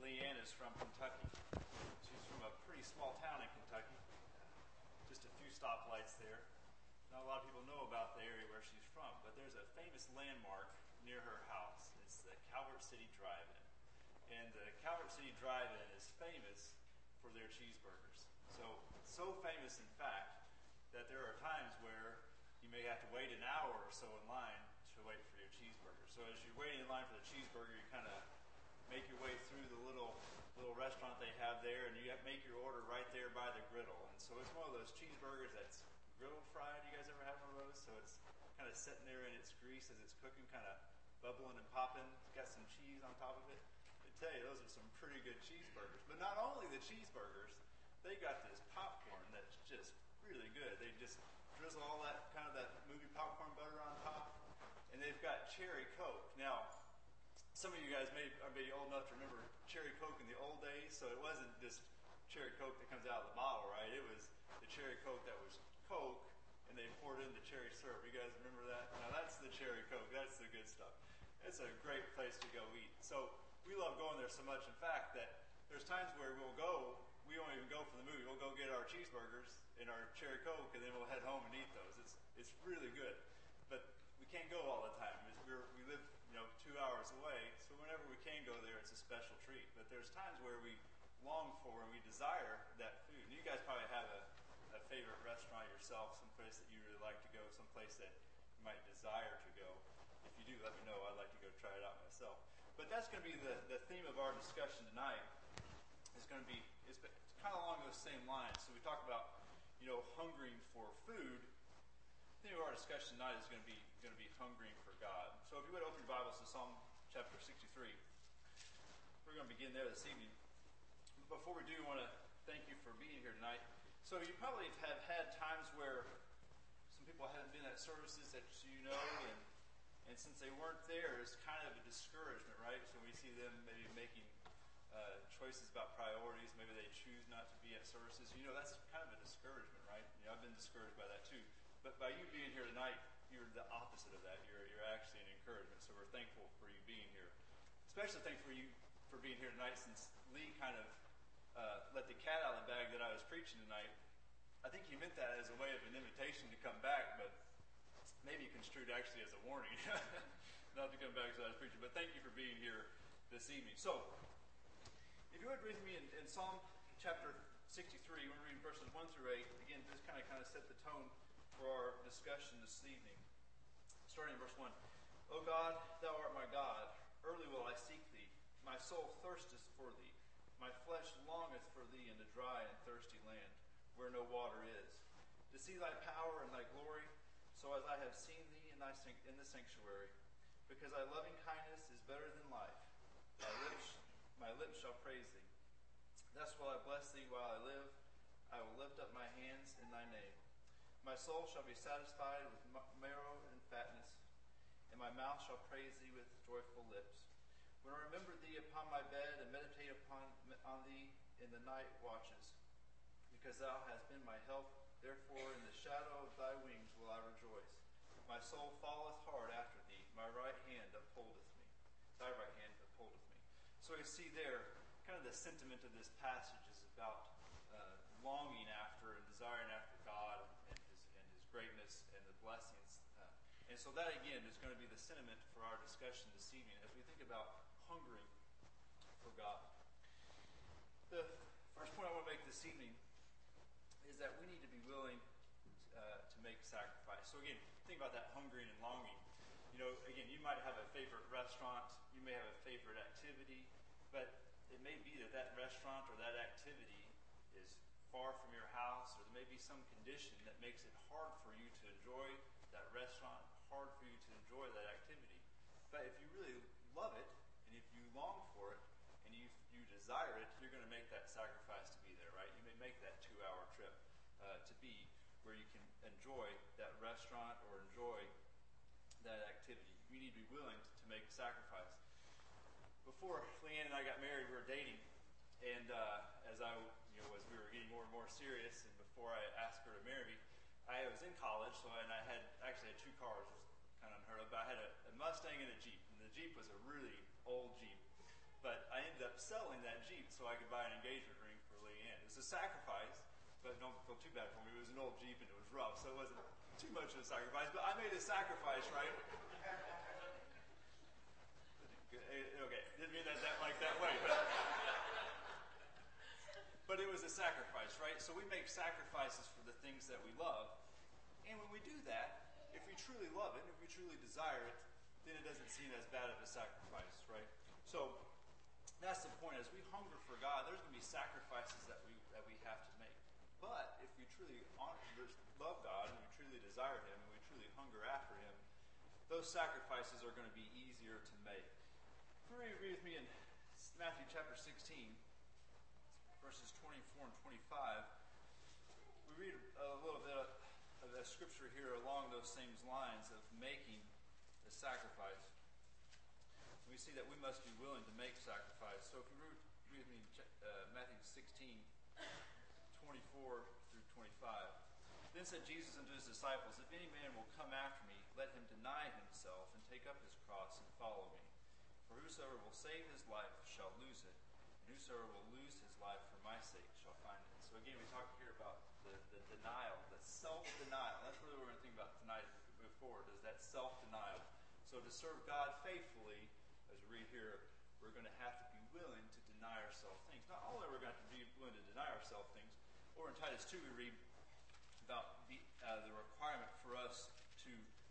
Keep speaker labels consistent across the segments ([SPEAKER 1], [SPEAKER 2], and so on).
[SPEAKER 1] Leanne is from Kentucky. She's from a pretty small town in Kentucky. Just a few stoplights there. Not a lot of people know about the area where she's from, but there's a famous landmark near her house. It's the Calvert City Drive-In. And the Calvert City Drive-In is famous for their cheeseburgers. So famous, in fact, that there are times where you may have to wait an hour or so in line to wait for your cheeseburger. So as you're waiting in line for the cheeseburger, you kind of make your way through the little restaurant they have there, and you have to make your order right there by the griddle. And so it's one of those cheeseburgers that's griddle fried. You guys ever have one of those? So it's kind of sitting there in its grease as it's cooking, kind of bubbling and popping. It's got some cheese on top of it. I tell you, those are some pretty good cheeseburgers. But not only the cheeseburgers, they got this popcorn that's just really good. They just drizzle all that kind of that movie popcorn butter on top, and they've got cherry Coke. Now, some of you guys may be old enough to remember cherry Coke in the old days, so it wasn't just cherry Coke that comes out of the bottle, right? It was the cherry Coke that was Coke, and they poured in the cherry syrup. You guys remember that? Now that's the cherry Coke. That's the good stuff. It's a great place to go eat. So we love going there so much, in fact, that there's times where we won't even go for the movie. We'll go get our cheeseburgers and our cherry Coke, and then we'll head home and eat those. It's really good. But we can't go all the time. We live 2 hours away, so whenever we can go there, it's a special treat. But there's times where we long for and we desire that food. And you guys probably have a favorite restaurant yourself, some place that you really like to go, some place that you might desire to go. If you do, let me know. I'd like to go try it out myself. But that's going to be the theme of our discussion tonight. It's kind of along those same lines. So we talk about hungering for food. The theme of our discussion tonight is going to be hungering for God. So if you would open your Bibles to Psalm chapter 63, we're going to begin there this evening. But before we do, I want to thank you for being here tonight. So you probably have had times where some people haven't been at services that and since they weren't there, it's kind of a discouragement, right? So we see them maybe making choices about priorities. Maybe they choose not to be at services. That's kind of a discouragement, right? I've been discouraged by that too. But by you being here tonight, you're the opposite of that. You're actually an encouragement. So we're thankful for you being here. Especially thankful for you for being here tonight, since Lee kind of let the cat out of the bag that I was preaching tonight. I think he meant that as a way of an invitation to come back, but maybe construed actually as a warning not to come back as I was preaching. But thank you for being here this evening. So, if you would read with me in Psalm chapter 63, we're going to read verses 1 through 8. Again, this kind of set the tone for our discussion this evening. Starting in verse 1. O God, thou art my God. Early will I seek thee. My soul thirsteth for thee. My flesh longeth for thee in a dry and thirsty land, where no water is, to see thy power and thy glory, so as I have seen thee in the sanctuary. Because thy loving kindness is better than life. My lips shall praise thee. Thus will I bless thee while I live. I will lift up my hands in thy name. My soul shall be satisfied with marrow and fatness, and my mouth shall praise thee with joyful lips. When I remember thee upon my bed and meditate on thee in the night watches, because thou hast been my help, therefore in the shadow of thy wings will I rejoice. My soul falleth hard after thee, my right hand upholdeth me. Thy right hand upholdeth me. So you see there, kind of the sentiment of this passage is about longing after and desiring after God and His greatness and the blessings. And so that, again, is going to be the sentiment for our discussion this evening as we think about hungering for God. The first point I want to make this evening is that we need to be willing to make sacrifice. So again, think about that hungering and longing. Again, you might have a favorite restaurant, you may have a favorite activity, but it may be that restaurant or that activity is far from your house, or there may be some condition that makes it hard for you to enjoy that restaurant, hard for you to enjoy that activity. But if you really love it, and if you long for it, and you desire it, you're going to make that sacrifice to be there, right? You may make that 2-hour trip to be where you can enjoy that restaurant or enjoy that activity. You need to be willing to make a sacrifice. Before Leanne and I got married, we were dating, and as we were getting more and more serious, and before I asked her to marry me, I was in college, and I had 2 cars, which was kind of unheard of, but I had a Mustang and a Jeep, and the Jeep was a really old Jeep. But I ended up selling that so I could buy an engagement ring for Leanne. It was a sacrifice, but don't feel too bad for me. It was an old Jeep and it was rough, so it wasn't too much of a sacrifice. But I made a sacrifice, right? Okay, didn't mean that like that way, but it was a sacrifice, right? So we make sacrifices for the things that we love. And when we do that, if we truly love it, if we truly desire it, then it doesn't seem as bad of a sacrifice, right? So that's the point. As we hunger for God, there's going to be sacrifices that we have to make. But if we truly love God and we truly desire Him and we truly hunger after Him, those sacrifices are going to be easier to make. Read with me in Matthew chapter 16, verses 24 and 25. We read a little bit of that scripture here along those same lines of making the sacrifice. We see that we must be willing to make sacrifice. So if you read with me Matthew 16, 24 through 25. Then said Jesus unto his disciples, if any man will come after me, let him deny himself and take up his cross and follow me. For whosoever will save his life shall lose it, and whosoever will lose his life for my sake shall find it. So again, we talked here about the denial, the self-denial. That's really what we're going to think about tonight as we move forward, is that self-denial. So to serve God faithfully, as we read here, we're going to have to be willing to deny ourselves things. Not only are we going to have to be willing to deny ourselves things, or in Titus 2 we read about the requirement for us to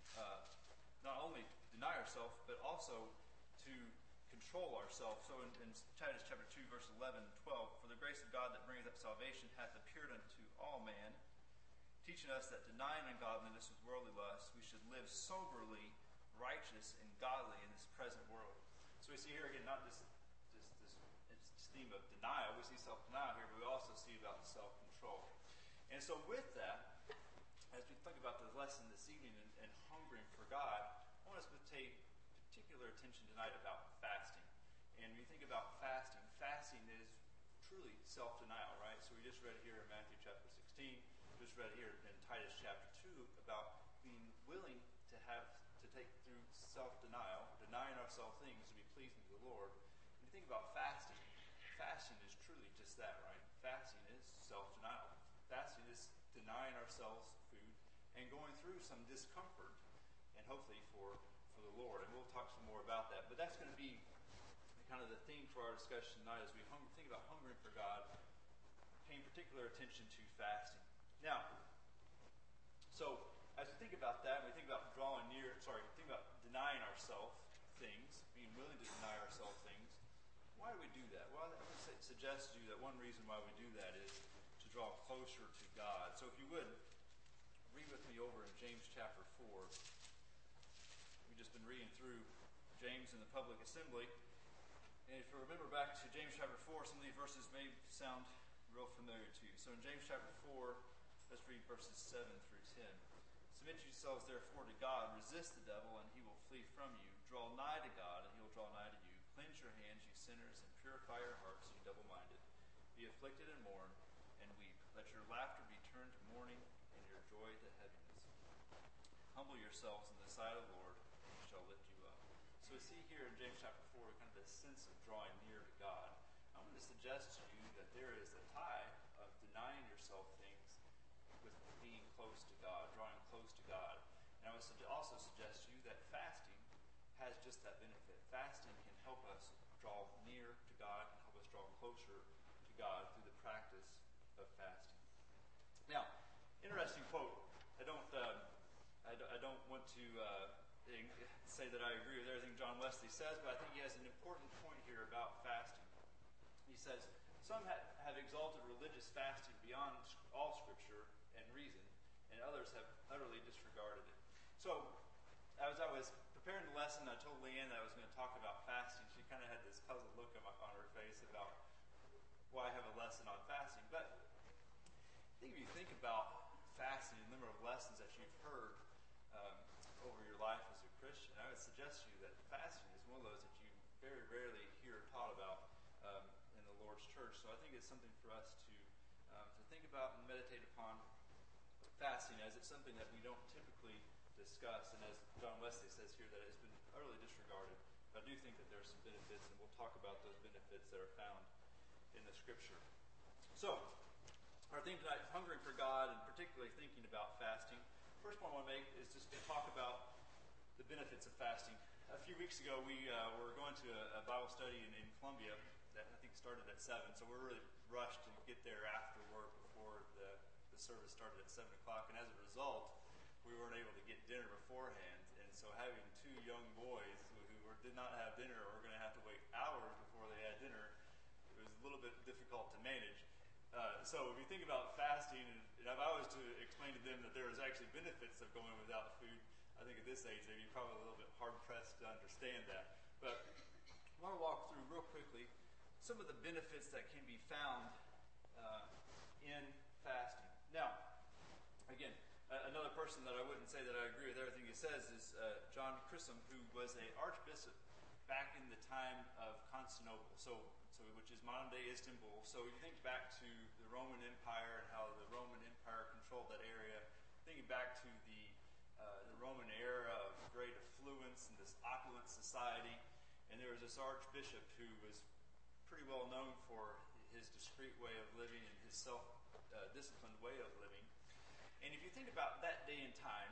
[SPEAKER 1] not only deny ourselves, but also to control ourselves. So in Titus chapter 2, verse 11 and 12, for the grace of God that bringeth up salvation hath appeared unto all men, teaching us that denying ungodliness with worldly lust, we should live soberly, righteous, and godly in this present world. So we see here again, not just this theme of denial, we see self-denial here, but we also see about self-control. And so with that, as we think about the lesson this evening and hungering for God, I want us to take particular attention tonight about fasting. And when you think about fasting, fasting is truly self-denial, right? So we just read here in Matthew chapter 16, just read here in Titus chapter 2 about being willing to take through self-denial, denying ourselves things to be pleasing to the Lord. When you think about fasting, fasting is truly just that, right? Fasting is self-denial. Fasting is denying ourselves food and going through some discomfort, and hopefully for the Lord. And we'll talk some more about that. But that's going to be kind of the theme for our discussion tonight as we think about hungering for God, paying particular attention to fasting. Now, so as we think about that, and we think about think about denying ourselves things, being willing to deny ourselves things, why do we do that? Well, I would suggest to you that one reason why we do that is to draw closer to God. So if you would, read with me over in James chapter 4. We've just been reading through James in the public assembly. And if you remember back to James chapter 4, some of these verses may sound real familiar to you. So in James chapter 4, let's read verses 7 through 10. Submit yourselves therefore to God. Resist the devil, and he will flee from you. Draw nigh to God, and he will draw nigh to you. Cleanse your hands, you sinners, and purify your hearts, you double-minded. Be afflicted and mourn, and weep. Let your laughter be turned to mourning, and your joy to heaviness. Humble yourselves in the sight of the Lord, shall lift you up. So we see here in James chapter 4 kind of this sense of drawing near to God. I want to suggest to you that there is a tie of denying yourself things with being close to God, drawing close to God. And I would also suggest to you that fasting has just that benefit. Fasting can help us draw near to God, can help us draw closer to God through the practice of fasting. Now, interesting quote. I don't want to say that I agree with everything John Wesley says, but I think he has an important point here about fasting. He says, some have exalted religious fasting beyond all Scripture and reason, and others have utterly disregarded it. So, as I was preparing the lesson, I told Leanne that I was going to talk about fasting. She kind of had this puzzled look on her face about why I have a lesson on fasting. But I think if you think about fasting, the number of lessons that you've heard over your life as a Christian, I would suggest to you that fasting is one of those that you very rarely hear taught about in the Lord's church. So I think it's something for us to think about and meditate upon fasting, as it's something that we don't typically discuss, and as John Wesley says here, that it's been utterly disregarded. But I do think that there are some benefits, and we'll talk about those benefits that are found in the Scripture. So, our theme tonight is hungering for God, and particularly thinking about fasting. First point I want to make is just to talk about the benefits of fasting. A few weeks ago, we were going to a Bible study in Columbia that I think started at 7, so we're really rushed to get there after work before the service started at 7 o'clock, and as a result, we weren't able to get dinner beforehand. And so having two young boys who did not have dinner or were going to have to wait hours before they had dinner, it was a little bit difficult to manage. So if you think about fasting, and if I was to explain to them that there was actually benefits of going without food, I think at this age they'd be probably a little bit hard-pressed to understand that. But I want to walk through real quickly some of the benefits that can be found in fasting. Now, again, another person that I wouldn't say that I agree with everything he says is John Chrysostom, who was an archbishop back in the time of Constantinople, so which is modern-day Istanbul. So you think back to the Roman Empire and how the Roman Empire controlled that area, thinking back to the Roman era of great affluence and this opulent society, and there was this archbishop who was pretty well known for his discreet way of living and his self-disciplined way of living. And if you think about that day and time,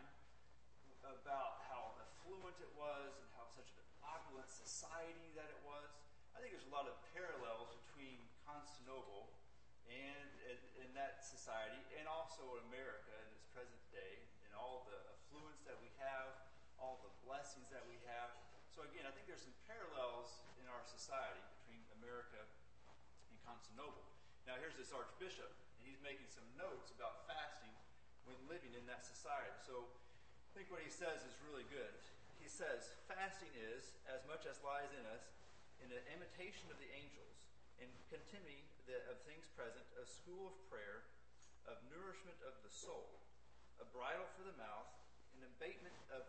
[SPEAKER 1] about how affluent it was and how such an opulent society that it was, I think there's a lot of parallels between Constantinople and that society, and also America in its present day, and all the affluence that we have, all the blessings that we have. So again, I think there's some parallels in our society between America and Constantinople. Now here's this archbishop, and he's making some notes about fasting when living in that society. So I think what he says is really good. He says, fasting is, as much as lies in us, in an imitation of the angels, in contemning of things present, a school of prayer, of nourishment of the soul, a bridle for the mouth, an abatement of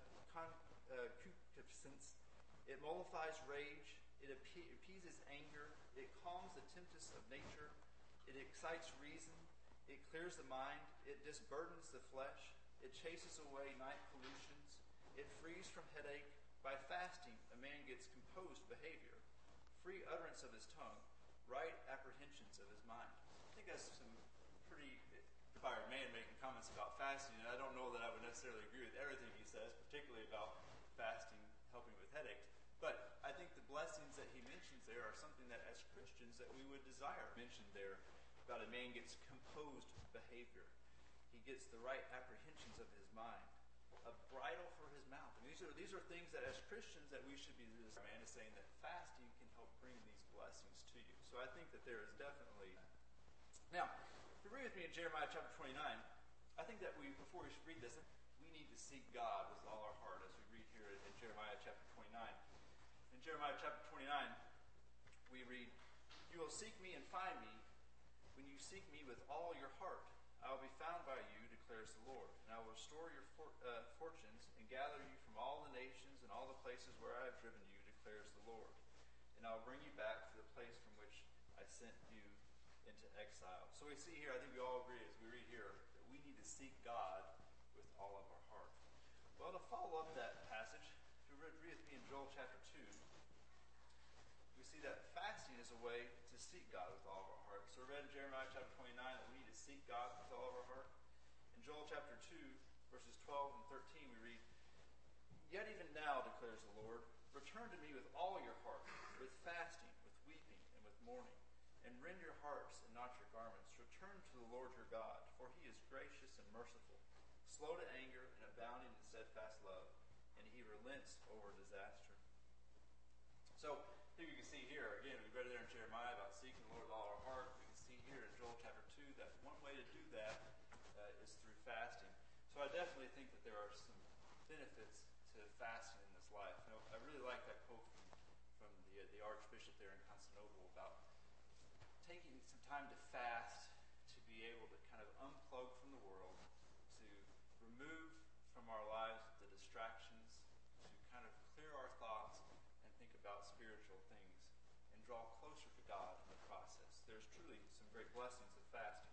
[SPEAKER 1] concupiscence. It mollifies rage, it appeases anger, it calms the tempest of nature, it excites reason, it clears the mind, it disburdens the flesh, it chases away night pollutions, it frees from headache. By fasting, a man gets composed behavior, free utterance of his tongue, right apprehensions of his mind. I think that's some pretty inspired man making comments about fasting, and I don't know that I would necessarily agree with everything he says, particularly about fasting helping with headaches. But I think the blessings that he mentions there are something that as Christians that we would desire. Mentioned there about a man gets composed behavior. He gets the right apprehensions of his mind. A bridle for his mouth. And these are things that as Christians that we should be doing. Man is saying that fasting can help bring these blessings to you. So I think that there is definitely. Now, if you read with me in Jeremiah chapter 29, I think that before we read this, we need to seek God with all our heart as we read here in Jeremiah chapter 29. In Jeremiah chapter 29, we read, "You will seek me and find me when you seek me with all your heart. I will be found by you, declares the Lord, and I will restore your fortunes and gather you from all the nations and all the places where I have driven you, declares the Lord. And I will bring you back to the place from which I sent you into exile." So we see here, I think we all agree as we read here, that we need to seek God with all of our heart. Well, to follow up that passage, if you read with me in Joel chapter 2, we see that fasting is a way to seek God with all of our heart. So we read in Jeremiah chapter 29 that we need to seek God with all of our heart. In Joel chapter 2, verses 12 and 13, we read, "Yet even now, declares the Lord, return to me with all your heart, with fasting, with weeping, and with mourning, and rend your hearts and not your garments. Return to the Lord your God, for he is gracious and merciful, slow to anger and abounding in steadfast love, and he relents over disaster." So, here you can see here, again, we read it there in Jeremiah about seeking the Lord with all our heart. We can see here in Joel chapter 2 that one way to do that is through fasting. So I definitely think that there are some benefits to fasting in this life. You know, I really like that quote from the Archbishop there in Constantinople about taking some time to fast, to be able to kind of unplug from the world, to remove from our lives the distractions, to kind of clear our thoughts and think about spiritual things and draw closer to God in the process. There's truly some great blessings of fasting.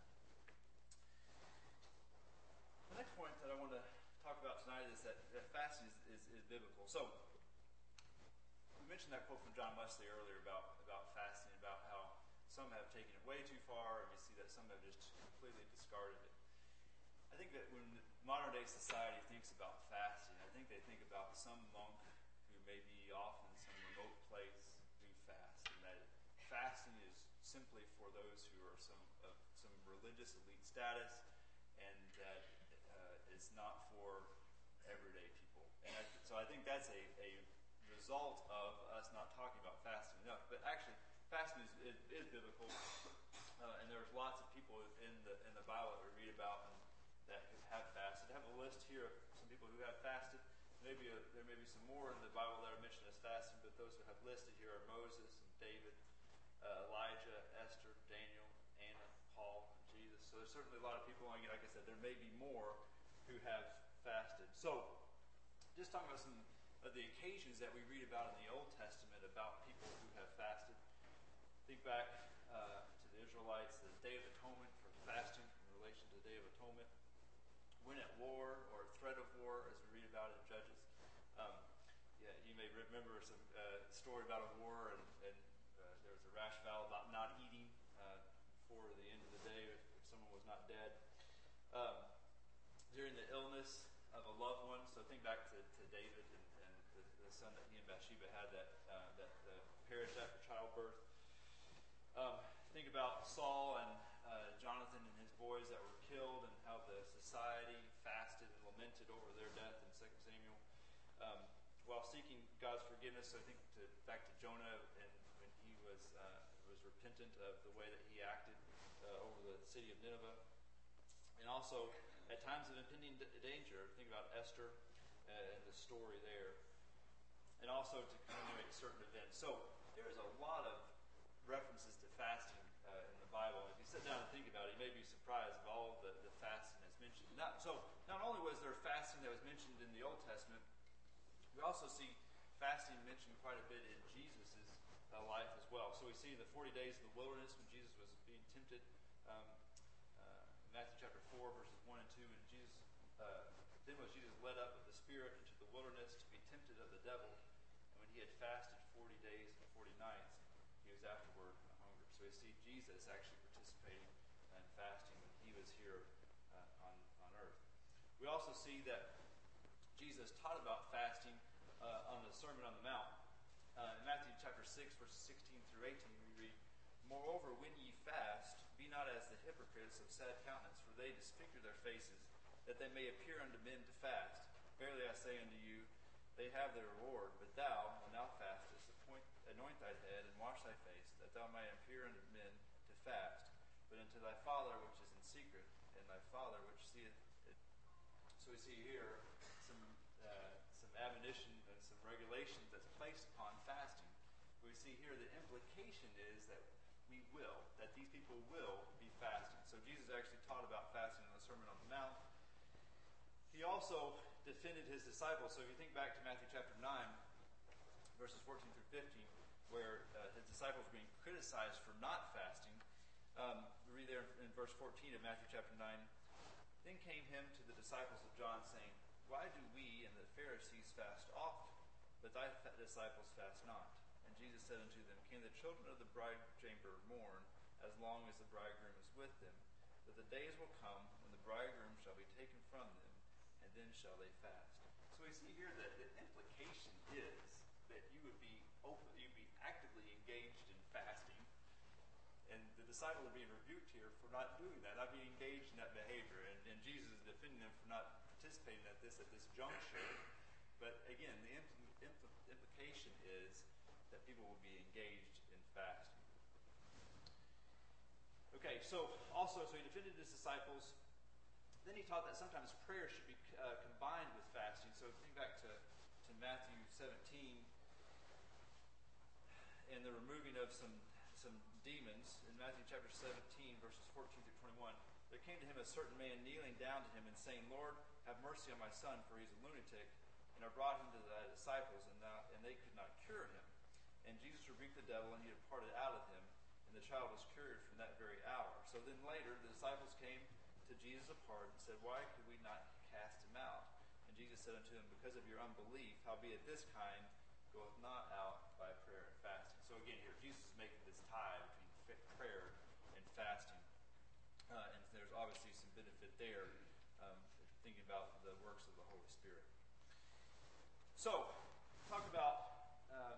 [SPEAKER 1] The next point that I want to talk about tonight is that fasting is biblical. So, we mentioned that quote from John Wesley earlier about fasting, about how some have taken it way too far, and we see that some have just completely discarded it. I think that when modern day society thinks about fasting, I think they think about some monk who may be off in some remote place who fast, and that fasting is simply for those who are of some religious elite status, and that it's not for everyday people. And so I think that's a result of us not talking about fasting enough. But actually, fasting is biblical, and there's lots of people in the Bible that we read about and that have fasted. I have a list here of some people who have fasted. There may be some more in the Bible that are mentioned as fasting, but those who have listed here are Moses and David, Elijah, Esther, Daniel, Anna, Paul, and Jesus. So there's certainly a lot of people. Like I said, there may be more who have fasted. So just talking about some of the occasions that we read about in the Old Testament about people who have fasted. Think back to the Israelites, the Day of Atonement, for fasting in relation to the Day of Atonement. When at war or threat of war, as we read about it in Judges. You may remember some story about a war, and there was a rash vow about not eating before the end of the day if someone was not dead. During the illness of a loved one, so think back to David and the son that he and Bathsheba had that perished after childbirth. Think about Saul and Jonathan and his boys that were killed, and how the society fasted and lamented over their death in 2 Samuel. While seeking God's forgiveness, so I think back to Jonah, and when he was repentant of the way that he acted over the city of Nineveh. And also, at times of impending danger, think about Esther and the story there. And also to commemorate certain events. So there's a lot of references to fasting in the Bible. If you sit down and think about it, you may be surprised of all of the fasting that's mentioned. Not only was there fasting that was mentioned in the Old Testament, we also see fasting mentioned quite a bit in Jesus' life as well. So we see the 40 days in the wilderness when Jesus was being tempted. Matthew chapter 4, verses 1 and 2. And then was Jesus led up of the Spirit into the wilderness to be tempted of the devil. And when he had fasted 40 days and 40 nights, he was afterward hungry. So we see Jesus actually participating in fasting when he was here on earth. We also see that Jesus taught about fasting on the Sermon on the Mount. In Matthew chapter 6, verses 16 through 18, we read, "Moreover, when ye fast, be not as the hypocrites of sad countenance, for they disfigure their faces, that they may appear unto men to fast. Verily I say unto you, they have their reward. But thou, when thou fastest, anoint thy head, and wash thy face, that thou mayest appear unto men to fast. But unto thy Father which is in secret, and thy Father which seeth it." So we see here some admonition and some regulations that's placed upon fasting. We see here the implication is that that these people will be fasting. So Jesus actually taught about fasting in the Sermon on the Mount. He also defended his disciples. So if you think back to Matthew chapter 9, verses 14 through 15, where his disciples were being criticized for not fasting, we read there in verse 14 of Matthew chapter 9, "Then came him to the disciples of John, saying, Why do we and the Pharisees fast often, but thy disciples fast not? And Jesus said unto them, Can the children of the bridechamber mourn as long as the bridegroom is with them? But the days will come when the bridegroom shall be taken from them, and then shall they fast." So we see here that the implication is that you'd be actively engaged in fasting. And the disciples are being rebuked here for not doing that, not being engaged in that behavior. And Jesus is defending them for not participating at this juncture. But again, the implication is that people will be engaged in fasting. Okay, so he defended his disciples. Then he taught that sometimes prayer should be combined with fasting. So think back to Matthew 17 and the removing of some demons. In Matthew chapter 17, verses 14 through 21, "There came to him a certain man kneeling down to him and saying, Lord, have mercy on my son, for he is a lunatic. And I brought him to thy disciples, and they could not cure him. And Jesus rebuked the devil, and he departed out of him. And the child was cured from that very hour." So then later, the disciples came to Jesus apart and said, "Why could we not cast him out?" And Jesus said unto them, "Because of your unbelief, howbeit this kind goeth not out by prayer and fasting." So again here, Jesus is making this tie between prayer and there's obviously some benefit there, thinking about the works of the Holy Spirit. So, talk about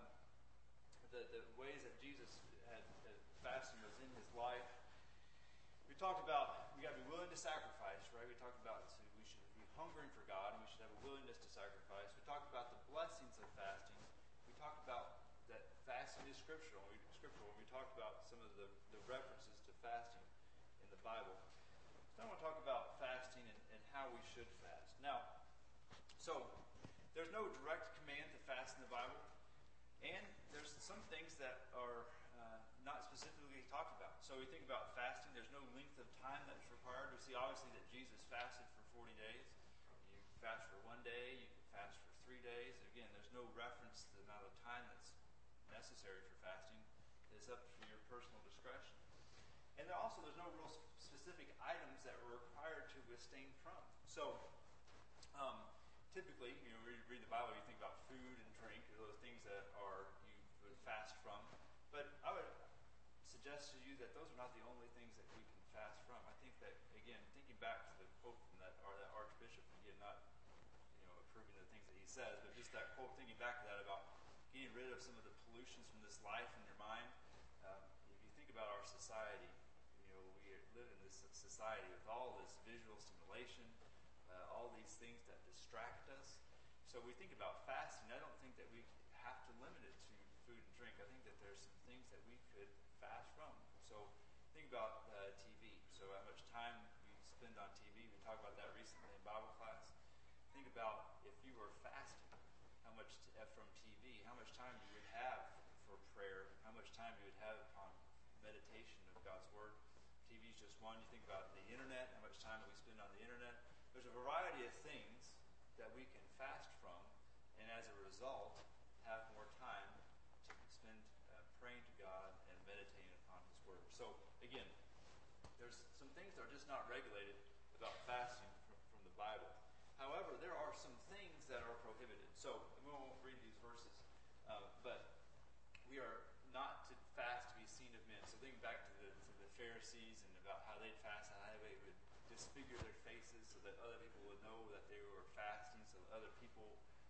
[SPEAKER 1] the ways that Jesus had fasting was in his life. We talked about we got to be willing to sacrifice, right? We talked about we should be hungering for God, and we should have a willingness to sacrifice. We talked about the blessings of fasting. We talked about that fasting is scriptural. When we talked about some of the references to fasting in the Bible. So I want to talk about fasting and how we should fast. Now, so there's no direct command to fast in the Bible. And there's some things that are not specifically talked about. So we think about fasting. There's no length of time that's required. We see obviously that Jesus fasted for 40 days. You fast for 1 day. You can fast for 3 days. Again, there's no reference to the amount of time that's necessary for fasting. It's up to your personal discretion. And there's no real specific items that we're required to abstain from. So typically, when you read the Bible, you think about food and drink, or those things that you would fast from. But I would suggest to you that those are not the only things that we can fast from. I think that, again, thinking back to the quote from that Archbishop, again, not approving the things that he says, but just that quote, thinking back to that about getting rid of some of the pollutions from this life in your mind. If you think about our society, we live in this society with all this visual stimulation, all these things that distract us. So we think about fasting. I don't think that we have to limit it to food and drink. I think that there's some things that we could fast from. So think about TV. So how much time we spend on TV. We talked about that recently in Bible class. Think about if you were fasting, how much from TV, how much time you would have for prayer, how much time you would have on meditation of God's Word. TV is just one. You think about the internet, how much time we spend on the internet. There's a variety of things that we can fast from, and as a result, have more time to spend praying to God and meditating upon His Word. So, again, there's some things that are just not regulated about fasting from the Bible. However, there are some things that are prohibited. So, we won't read these verses, but we are not to fast to be seen of men. So, think back to the Pharisees and about how they'd fast and how they would disfigure their faces so that other people would know that they were fasting, so that other people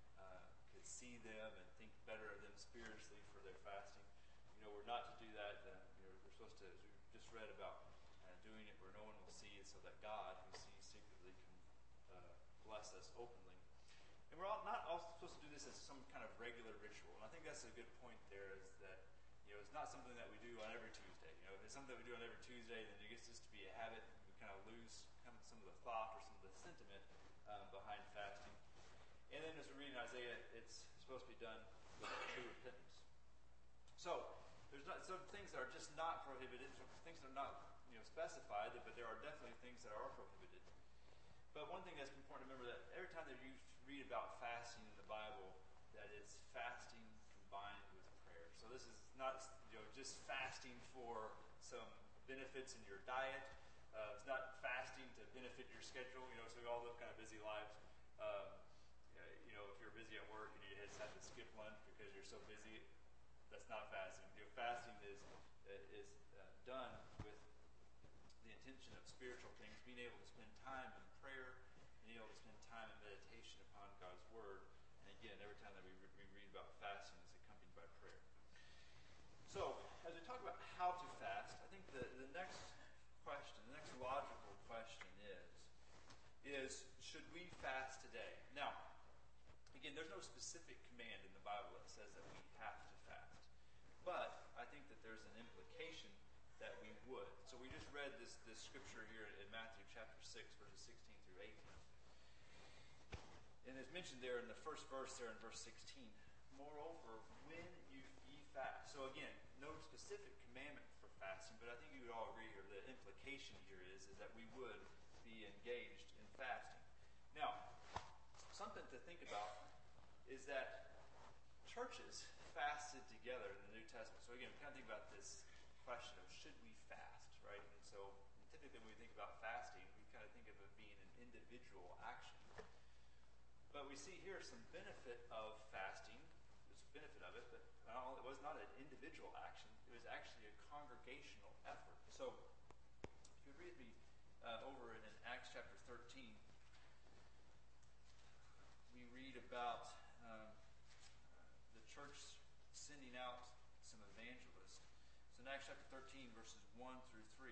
[SPEAKER 1] could see them and think better of them spiritually for their fasting. We're not to do that. We're supposed to, as we just read about, doing it where no one will see it so that God, who sees secretly, can bless us openly. And we're not all supposed to do this as some kind of regular ritual. And I think that's a good point there, is that it's not something that we do on every Tuesday. If it's something that we do on every Tuesday, then it gets just to be a habit. We kind of lose some of the thought or some of the sentiment behind fasting. And then as we read in Isaiah, it's supposed to be done with true repentance. So there's some things that are just not prohibited, some things that are not specified, but there are definitely things that are prohibited. But one thing that's important to remember, that every time that you read about fasting in the Bible, that it's fasting combined with prayer. So this is not just fasting for some benefits in your diet. It's not fasting to benefit your schedule. So we all live kind of busy lives. If you're busy at work and you just have to skip lunch because you're so busy, that's not fasting. Fasting is done with the intention of spiritual things, being able to spend time in prayer, being able to spend time in meditation upon God's Word. And again, every time that we read about fasting, it's accompanied by prayer. So, as we talk about how to fast, I think the next question, the next logical question is should we fast today? Now, again, there's no specific command in the Bible that says that we have to fast. But I think that there's an implication that we would. So we just read this scripture here in Matthew chapter 6, verses 16 through 18. And it's mentioned there in the first verse there in verse 16. Moreover, when ye fast. So again, no specific commandment for fasting, but I think you would all agree here, the implication here is that we would be engaged in fasting. Now, something to think about is that churches fasted together in the New Testament. So again, we kind of think about this question of should we fast, right? And so typically when we think about fasting, we kind of think of it being an individual action. But we see here some benefit of fasting. There's a benefit of it, but it was not an individual action. It was actually a congregational effort. So if you read me over in Acts chapter 13, we read about the church sending out some evangelists. So in Acts chapter 13, verses 1 through 3,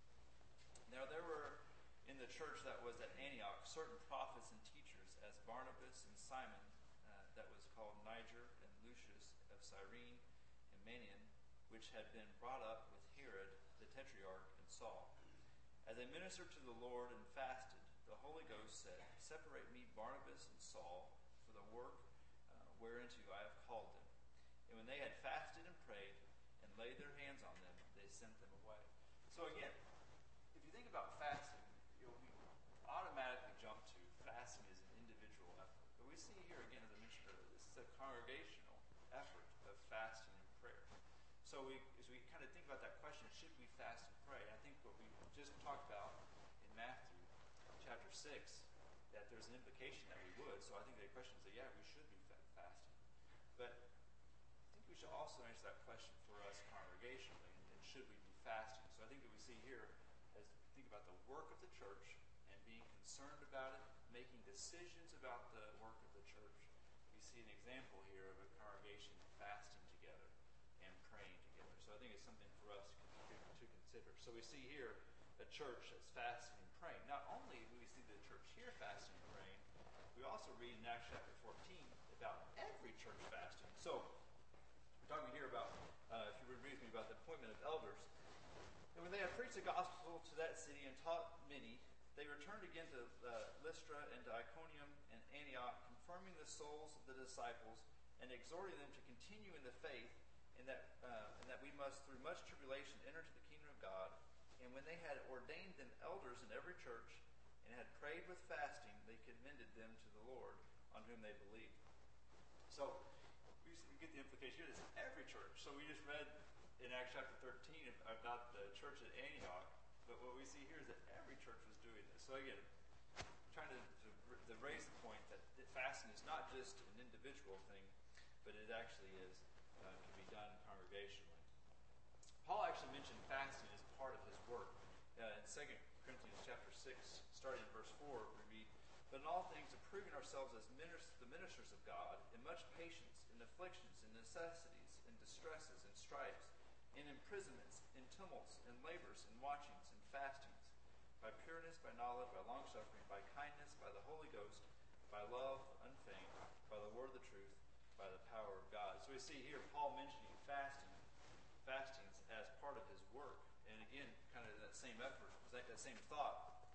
[SPEAKER 1] now there were in the church that was at Antioch certain prophets and teachers, as Barnabas and Simon, that was called Niger, and Lucius of Cyrene, and Manaen, which had been brought up with Herod the Tetrarch and Saul. As they ministered to the Lord and fasted, the Holy Ghost said, "Separate me Barnabas and Saul for the work whereunto I have called them." And when they had fasted and prayed and laid their hands on them, they sent them away. So again, if you think about fasting, we automatically jump to fasting as an individual effort. But we see here again, as I mentioned earlier, this is a congregational effort of fasting and prayer. So as we kind of think about that question, should we fast and pray? I think what we just talked about in Matthew chapter 6, that there's an implication that we would. So I think the question is that, yeah, we should be fasting. But I think we should also answer that question for us congregationally, and should we be fasting? So I think that we see here, as we think about the work of the church and being concerned about it, making decisions about the work of the church, we see an example here of a congregation fasting together and praying together. So I think it's something for us to consider. So we see here a church that's fasting and praying. Not only do we see the church here fasting and praying, we also read in Acts chapter 14 about every church fasting. So we're talking here about, if you would read with me, about the appointment of elders. And when they had preached the gospel to that city and taught many, they returned again to Lystra and to Iconium and Antioch, confirming the souls of the disciples and exhorting them to continue in the faith, and that we must through much tribulation enter into the kingdom of God. And when they had ordained them elders in every church and had prayed with fasting, they commended them to the Lord on whom they believed. So we get the implication here. This is every church. So we just read in Acts chapter 13 about the church at Antioch. But what we see here is that every church was doing this. So again, I'm trying to raise the point that fasting is not just an individual thing, but it actually is can be done congregationally. Paul actually mentioned fasting as part of his work. In 2 Corinthians chapter 6, starting in verse 4, we read, "But in all things approving ourselves as the ministers of God, in much patience, in afflictions, in necessities, in distresses, in stripes, in imprisonments, in tumults, in labors, in watchings, in fastings, by pureness, by knowledge, by longsuffering, by kindness, by the Holy Ghost, by love unfeigned, by the word of the truth, by the power of God." So we see here Paul mentioning fastings as part of his work. And again, kind of that same effort, that same thought.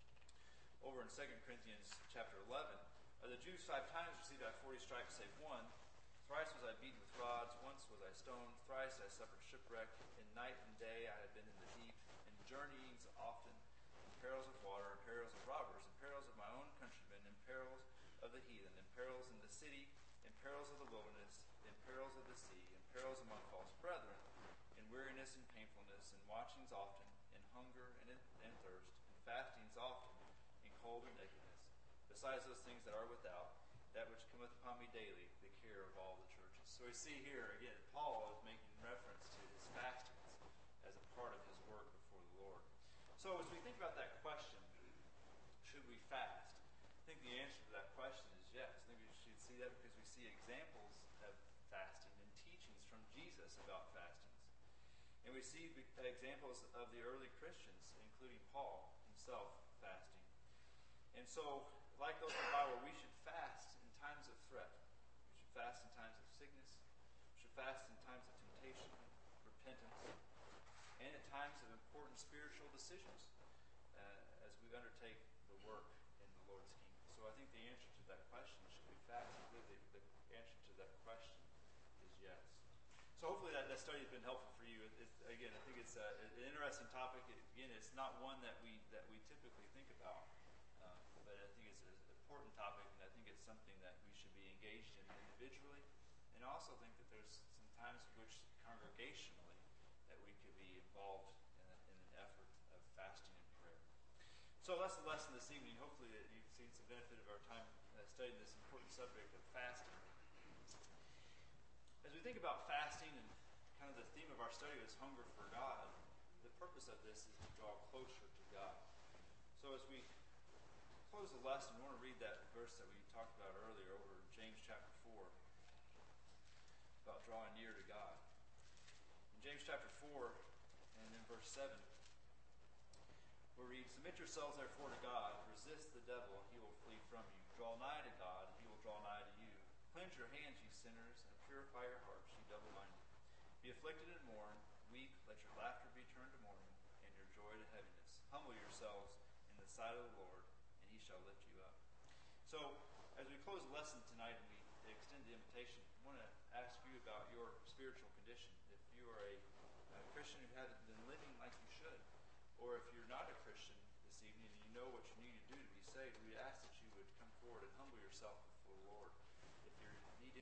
[SPEAKER 1] Over in 2 Corinthians chapter 11, the Jews 5 times received 40 stripes save one. Thrice was I beaten with rods, once was I stoned, thrice I suffered shipwreck. In night and day I have been in the deep, in journeyings often, in perils of water, in perils of robbers, in perils of my own countrymen, in perils of the heathen, in perils in the city, in perils of the wilderness, in perils of the sea, in perils among false brethren, in weariness and painfulness, in watchings often, in hunger and in thirst, in fastings often, in cold and nakedness, besides those things that are without, that which cometh upon me daily, the care of all the churches. So we see here, again, Paul is making reference to his fastings as a part of his work before the Lord. So as we think about that question, should we fast? I think the answer to that question is yes. I think we should see that because we see examples of fasting and teachings from Jesus about fastings. And we see examples of the early Christians, including Paul himself, fasting. And so, like those in the Bible, we should fast in times of threat. We should fast in times of sickness. We should fast in times of temptation, repentance, and at times of important spiritual decisions as we undertake the work in the Lord's kingdom. So I think the answer to that question, should we fast? The answer to that question is yes. So hopefully that study has been helpful for you. Again, I think it's an interesting topic. Again, it's not one that we typically think about, but I think it's an important topic, and I think it's something that we should be engaged in individually. And I also think that there's some times in which congregationally that we could be involved in an effort of fasting and prayer. So that's the lesson this evening. Hopefully that you've seen some benefit of our time studying this important subject of fasting. As we think about fasting, and kind of the theme of our study is hunger for God, the purpose of this is to draw closer to God. So as we close the lesson, I want to read that verse that we talked about earlier over in James chapter 4 about drawing near to God. In James chapter 4 and in verse 7, we read, "Submit yourselves therefore to God, resist the devil, and he will flee from you. Draw nigh to God, and he will draw nigh to you. Cleanse your hands, ye sinners, and purify your hearts, ye double-minded. Be afflicted and mourn, weep, let your laughter be turned to mourning, and your joy to heaviness. Humble yourselves in the sight of the Lord, and he shall lift you up." So, as we close the lesson tonight and we extend the invitation, I want to ask you about your spiritual condition. If you are a Christian who hasn't been living like you should, or if you're not a Christian this evening and you know what you need to do to be saved, we ask that you would come forward and humble yourself